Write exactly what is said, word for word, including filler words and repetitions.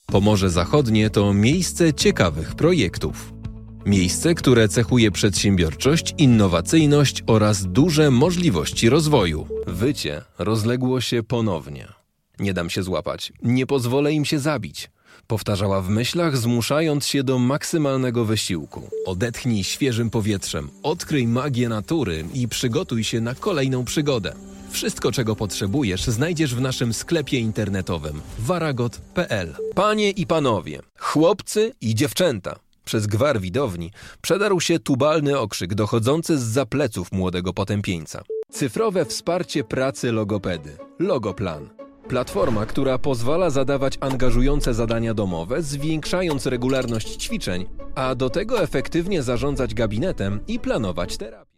Pomorze Zachodnie to miejsce ciekawych projektów. Miejsce, które cechuje przedsiębiorczość, innowacyjność oraz duże możliwości rozwoju. Wycie rozległo się ponownie. Nie dam się złapać, nie pozwolę im się zabić. Powtarzała w myślach, zmuszając się do maksymalnego wysiłku. Odetchnij świeżym powietrzem, odkryj magię natury i przygotuj się na kolejną przygodę. Wszystko, czego potrzebujesz, znajdziesz w naszym sklepie internetowym waragot kropka p l. Panie i panowie, chłopcy i dziewczęta. Przez gwar widowni przedarł się tubalny okrzyk dochodzący zza pleców młodego potępieńca. Cyfrowe wsparcie pracy logopedy. Logoplan. Platforma, która pozwala zadawać angażujące zadania domowe, zwiększając regularność ćwiczeń, a do tego efektywnie zarządzać gabinetem i planować terapię.